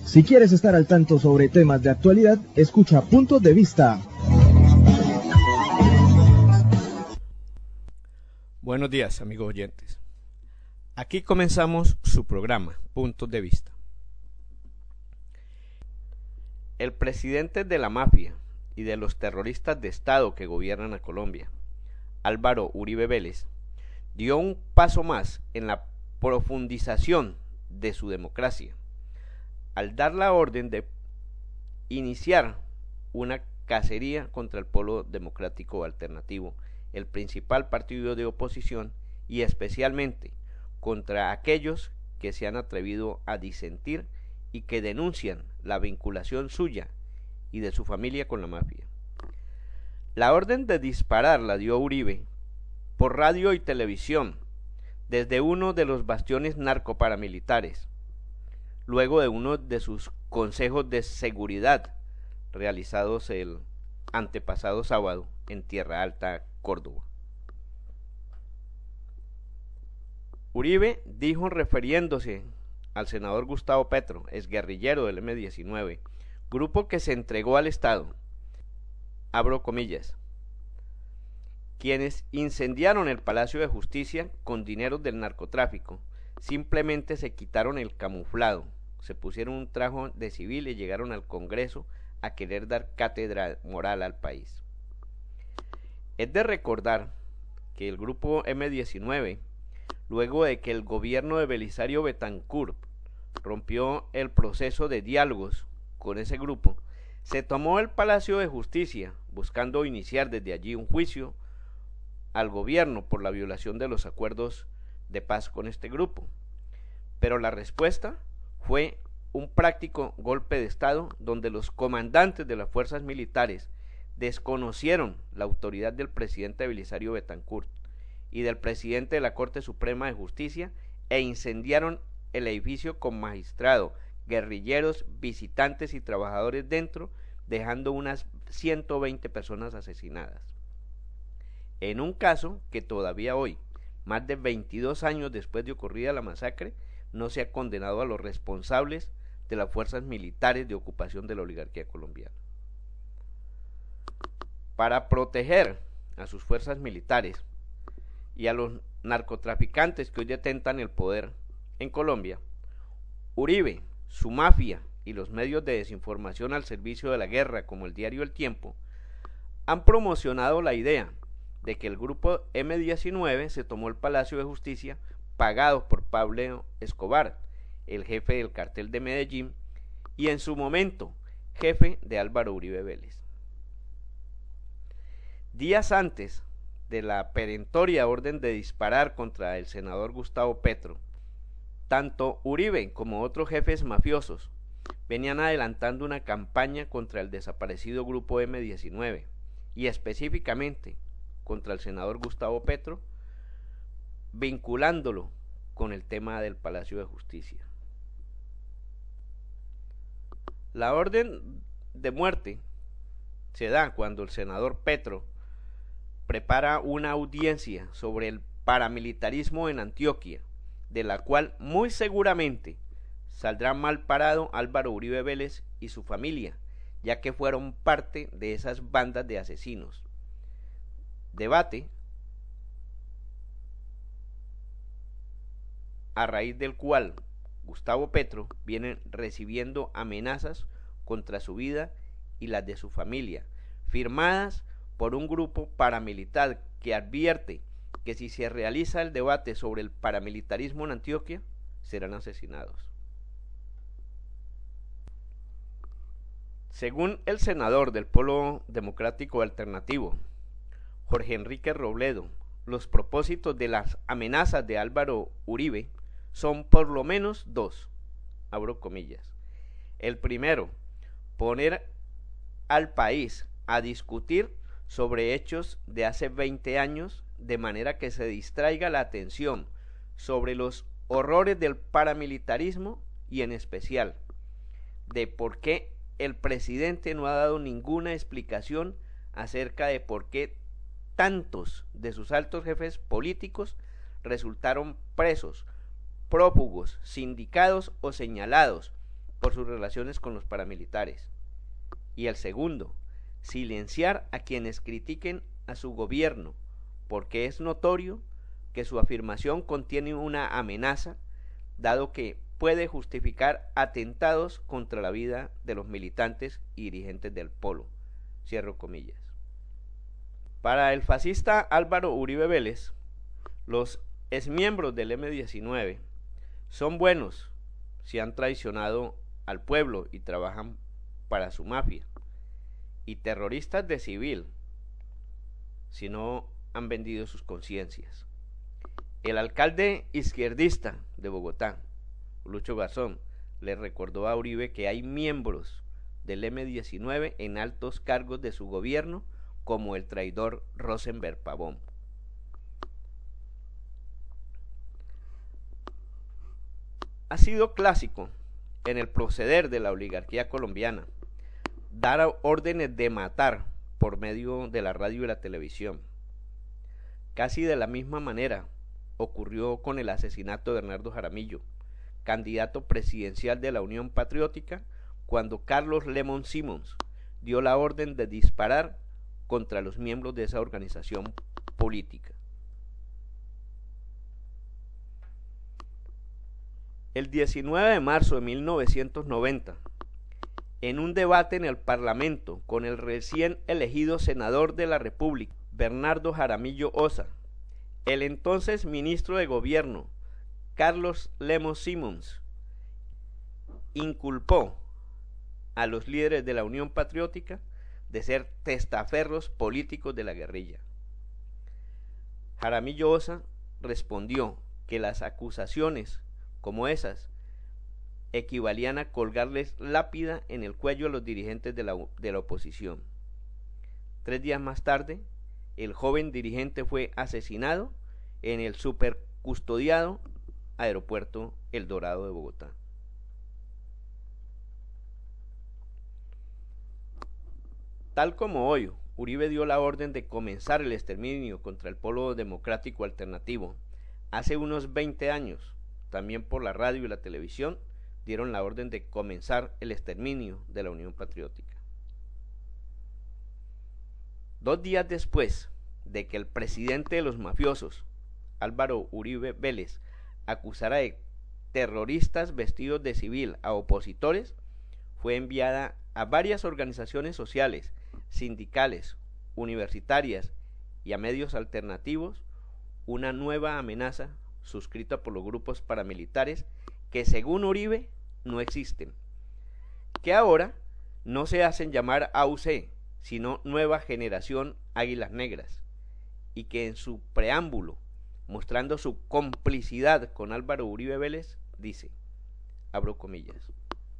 Si quieres estar al tanto sobre temas de actualidad, escucha Puntos de Vista. Buenos días, amigos oyentes. Aquí comenzamos su programa, Puntos de Vista. El presidente de la mafia y de los terroristas de Estado que gobiernan a Colombia, Álvaro Uribe Vélez, dio un paso más en la profundización de su democracia, al dar la orden de iniciar una cacería contra el Polo Democrático Alternativo, el principal partido de oposición, y especialmente contra aquellos que se han atrevido a disentir y que denuncian la vinculación suya y de su familia con la mafia. La orden de disparar la dio Uribe por radio y televisión desde uno de los bastiones narcoparamilitares, luego de uno de sus consejos de seguridad realizados el antepasado sábado en Tierra Alta, Córdoba. Uribe dijo, refiriéndose al senador Gustavo Petro, exguerrillero del M-19, grupo que se entregó al Estado, abro comillas, quienes incendiaron el Palacio de Justicia con dineros del narcotráfico, simplemente se quitaron el camuflado, se pusieron un traje de civil y llegaron al Congreso a querer dar cátedra moral al país. Es de recordar que el grupo M-19, luego de que el gobierno de Belisario Betancur rompió el proceso de diálogos con ese grupo, se tomó el Palacio de Justicia buscando iniciar desde allí un juicio al gobierno por la violación de los acuerdos de paz con este grupo. Pero la respuesta fue un práctico golpe de Estado donde los comandantes de las fuerzas militares desconocieron la autoridad del presidente Belisario Betancur y del presidente de la Corte Suprema de Justicia e incendiaron el edificio con magistrado, guerrilleros, visitantes y trabajadores dentro, dejando unas 120 personas asesinadas. En un caso que todavía hoy, más de 22 años después de ocurrida la masacre, no se ha condenado a los responsables de las fuerzas militares de ocupación de la oligarquía colombiana. Para proteger a sus fuerzas militares y a los narcotraficantes que hoy detentan el poder en Colombia, Uribe, su mafia y los medios de desinformación al servicio de la guerra como el diario El Tiempo han promocionado la idea de que el grupo M-19 se tomó el Palacio de Justicia pagados por Pablo Escobar, el jefe del cartel de Medellín y en su momento jefe de Álvaro Uribe Vélez. Días antes de la perentoria orden de disparar contra el senador Gustavo Petro, tanto Uribe como otros jefes mafiosos venían adelantando una campaña contra el desaparecido grupo M-19 y específicamente contra el senador Gustavo Petro, vinculándolo con el tema del Palacio de Justicia. La orden de muerte se da cuando el senador Petro prepara una audiencia sobre el paramilitarismo en Antioquia, de la cual muy seguramente saldrá mal parado Álvaro Uribe Vélez y su familia, ya que fueron parte de esas bandas de asesinos. Debate a raíz del cual Gustavo Petro viene recibiendo amenazas contra su vida y las de su familia, firmadas por un grupo paramilitar que advierte que si se realiza el debate sobre el paramilitarismo en Antioquia, serán asesinados. Según el senador del Polo Democrático Alternativo, Jorge Enrique Robledo, los propósitos de las amenazas de Álvaro Uribe son por lo menos dos, abro comillas. El primero, poner al país a discutir sobre hechos de hace 20 años de manera que se distraiga la atención sobre los horrores del paramilitarismo y en especial de por qué el presidente no ha dado ninguna explicación acerca de por qué tantos de sus altos jefes políticos resultaron presos, prófugos, sindicados o señalados por sus relaciones con los paramilitares. Y el segundo, silenciar a quienes critiquen a su gobierno, porque es notorio que su afirmación contiene una amenaza, dado que puede justificar atentados contra la vida de los militantes y dirigentes del Polo. Cierro comillas. Para el fascista Álvaro Uribe Vélez, los exmiembros del M-19 son buenos si han traicionado al pueblo y trabajan para su mafia, y terroristas de civil si no han vendido sus conciencias. El alcalde izquierdista de Bogotá, Lucho Garzón, le recordó a Uribe que hay miembros del M-19 en altos cargos de su gobierno, como el traidor Rosenberg Pavón. Ha sido clásico en el proceder de la oligarquía colombiana dar órdenes de matar por medio de la radio y la televisión. Casi de la misma manera ocurrió con el asesinato de Bernardo Jaramillo, candidato presidencial de la Unión Patriótica, cuando Carlos Lemon Simons dio la orden de disparar contra los miembros de esa organización política. El 19 de marzo de 1990, en un debate en el Parlamento con el recién elegido senador de la República, Bernardo Jaramillo Osa, el entonces ministro de Gobierno, Carlos Lemon Simons, inculpó a los líderes de la Unión Patriótica de ser testaferros políticos de la guerrilla. Jaramillo Osa respondió que las acusaciones como esas equivalían a colgarles lápida en el cuello a los dirigentes de la oposición. 3 días más tarde, el joven dirigente fue asesinado en el supercustodiado aeropuerto El Dorado de Bogotá. Tal como hoy Uribe dio la orden de comenzar el exterminio contra el Polo Democrático Alternativo, hace unos 20 años, también por la radio y la televisión, dieron la orden de comenzar el exterminio de la Unión Patriótica. 2 días después de que el presidente de los mafiosos, Álvaro Uribe Vélez, acusara de terroristas vestidos de civil a opositores, fue enviada a varias organizaciones sociales, sindicales, universitarias y a medios alternativos una nueva amenaza suscrita por los grupos paramilitares que, según Uribe, no existen, que ahora no se hacen llamar AUC, sino Nueva Generación Águilas Negras, y que en su preámbulo, mostrando su complicidad con Álvaro Uribe Vélez, dice, abro comillas: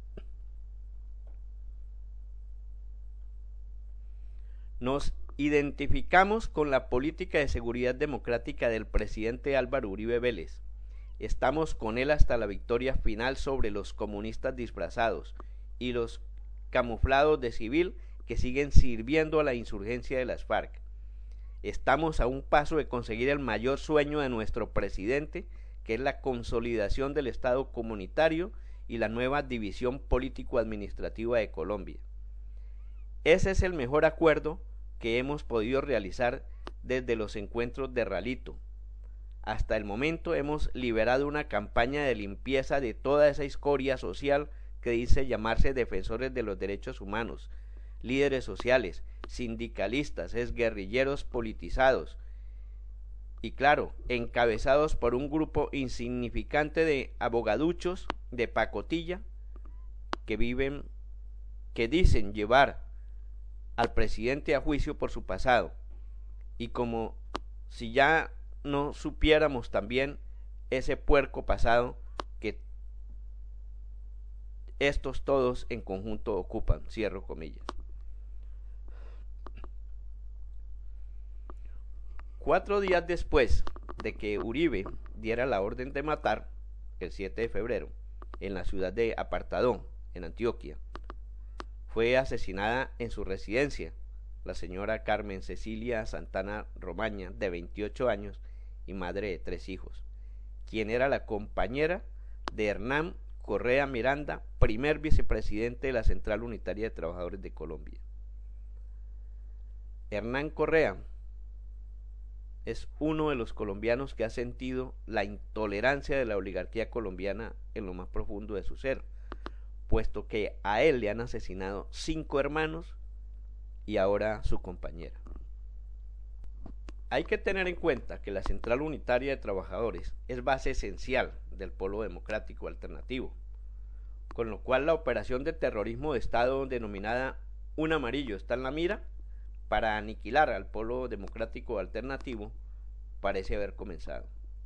nos identificamos con la política de seguridad democrática del presidente Álvaro Uribe Vélez. Estamos con él hasta la victoria final sobre los comunistas disfrazados y los camuflados de civil que siguen sirviendo a la insurgencia de las FARC. Estamos a un paso de conseguir el mayor sueño de nuestro presidente, que es la consolidación del Estado comunitario y la nueva división político-administrativa de Colombia. Ese es el mejor acuerdo que hemos podido realizar desde los encuentros de Ralito. Hasta el momento hemos liberado una campaña de limpieza de toda esa escoria social que dice llamarse defensores de los derechos humanos, líderes sociales, sindicalistas, exguerrilleros politizados, y claro, encabezados por un grupo insignificante de abogaduchos de pacotilla que dicen llevar al presidente a juicio por su pasado, y como si ya no supiéramos también ese puerco pasado que estos todos en conjunto ocupan, cierro comillas. 4 días después de que Uribe diera la orden de matar, el 7 de febrero, en la ciudad de Apartadón, en Antioquia, fue asesinada en su residencia la señora Carmen Cecilia Santana Romaña, de 28 años y madre de 3 hijos, quien era la compañera de Hernán Correa Miranda, primer vicepresidente de la Central Unitaria de Trabajadores de Colombia. Hernán Correa es uno de los colombianos que ha sentido la intolerancia de la oligarquía colombiana en lo más profundo de su ser, puesto que a él le han asesinado 5 hermanos y ahora su compañera. Hay que tener en cuenta que la Central Unitaria de Trabajadores es base esencial del Polo Democrático Alternativo, con lo cual la operación de terrorismo de Estado denominada Un Amarillo está en la mira para aniquilar al Polo Democrático Alternativo parece haber comenzado.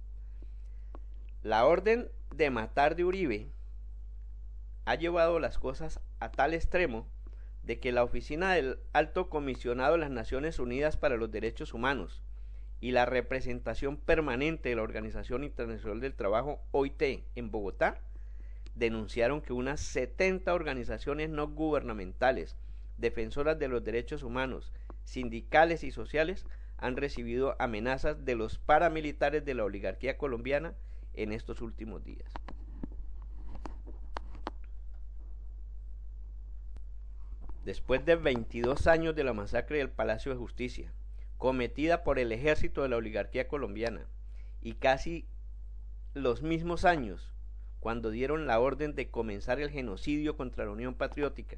La orden de matar de Uribe ha llevado las cosas a tal extremo de que la Oficina del Alto Comisionado de las Naciones Unidas para los Derechos Humanos y la representación permanente de la Organización Internacional del Trabajo, OIT, en Bogotá, denunciaron que unas 70 organizaciones no gubernamentales, defensoras de los derechos humanos, sindicales y sociales, han recibido amenazas de los paramilitares de la oligarquía colombiana en estos últimos días. Después de 22 años de la masacre del Palacio de Justicia, cometida por el ejército de la oligarquía colombiana, y casi los mismos años cuando dieron la orden de comenzar el genocidio contra la Unión Patriótica,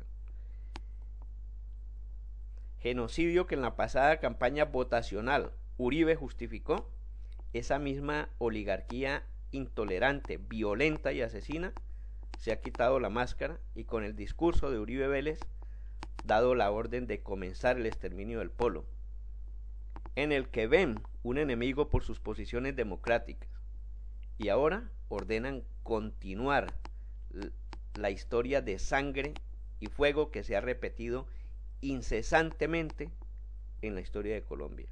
genocidio que en la pasada campaña votacional Uribe justificó, esa misma oligarquía intolerante, violenta y asesina se ha quitado la máscara y con el discurso de Uribe Vélez dado la orden de comenzar el exterminio del Polo, en el que ven un enemigo por sus posiciones democráticas y ahora ordenan continuar la historia de sangre y fuego que se ha repetido incesantemente en la historia de Colombia.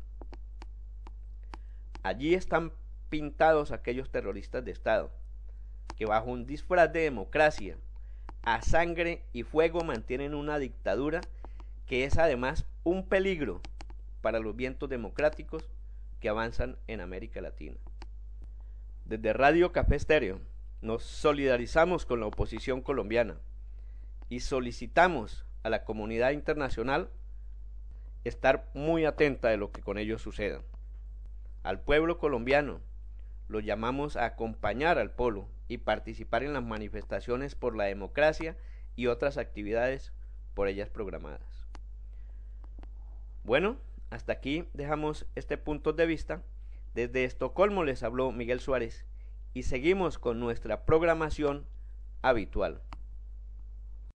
Allí están pintados aquellos terroristas de Estado que bajo un disfraz de democracia a sangre y fuego mantienen una dictadura que es además un peligro para los vientos democráticos que avanzan en América Latina. Desde Radio Café Estéreo nos solidarizamos con la oposición colombiana y solicitamos a la comunidad internacional estar muy atenta de lo que con ellos suceda. Al pueblo colombiano lo llamamos a acompañar al Polo y participar en las manifestaciones por la democracia y otras actividades por ellas programadas. Bueno, hasta aquí dejamos este punto de vista. Desde Estocolmo les habló Miguel Suárez y seguimos con nuestra programación habitual.